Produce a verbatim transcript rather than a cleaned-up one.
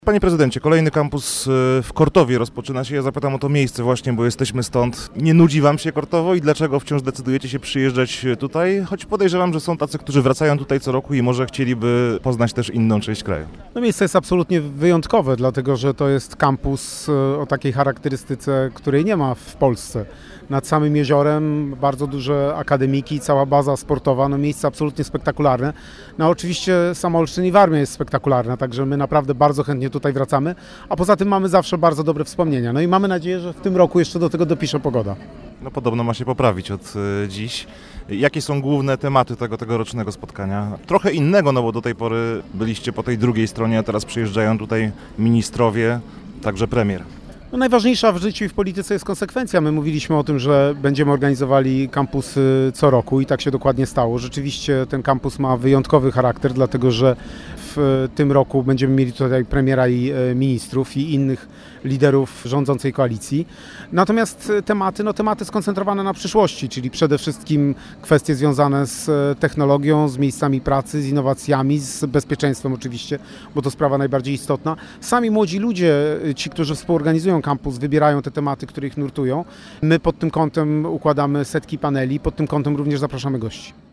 Panie prezydencie, kolejny kampus w Kortowie rozpoczyna się. Ja zapytam o to miejsce właśnie, bo jesteśmy stąd. Nie nudzi wam się Kortowo i dlaczego wciąż decydujecie się przyjeżdżać tutaj? Choć podejrzewam, że są tacy, którzy wracają tutaj co roku i może chcieliby poznać też inną część kraju. No miejsce jest absolutnie wyjątkowe, dlatego że to jest kampus o takiej charakterystyce, której nie ma w Polsce. Nad samym jeziorem bardzo duże akademiki, cała baza sportowa, no miejsce absolutnie spektakularne. No oczywiście sama Olsztyn i Warmia jest spektakularna, także my naprawdę bardzo chętnie tutaj wracamy, a poza tym mamy zawsze bardzo dobre wspomnienia. No i mamy nadzieję, że w tym roku jeszcze do tego dopisze pogoda. No podobno ma się poprawić od y, dziś. Jakie są główne tematy tego tegorocznego spotkania? Trochę innego, no bo do tej pory byliście po tej drugiej stronie, a teraz przyjeżdżają tutaj ministrowie, także premier. No najważniejsza w życiu i w polityce jest konsekwencja. My mówiliśmy o tym, że będziemy organizowali kampusy co roku i tak się dokładnie stało. Rzeczywiście ten kampus ma wyjątkowy charakter, dlatego że w tym roku będziemy mieli tutaj premiera i ministrów i innych liderów rządzącej koalicji. Natomiast tematy, no tematy skoncentrowane na przyszłości, czyli przede wszystkim kwestie związane z technologią, z miejscami pracy, z innowacjami, z bezpieczeństwem oczywiście, bo to sprawa najbardziej istotna. Sami młodzi ludzie, ci, którzy współorganizują kampus, wybierają te tematy, które ich nurtują. My pod tym kątem układamy setki paneli, pod tym kątem również zapraszamy gości.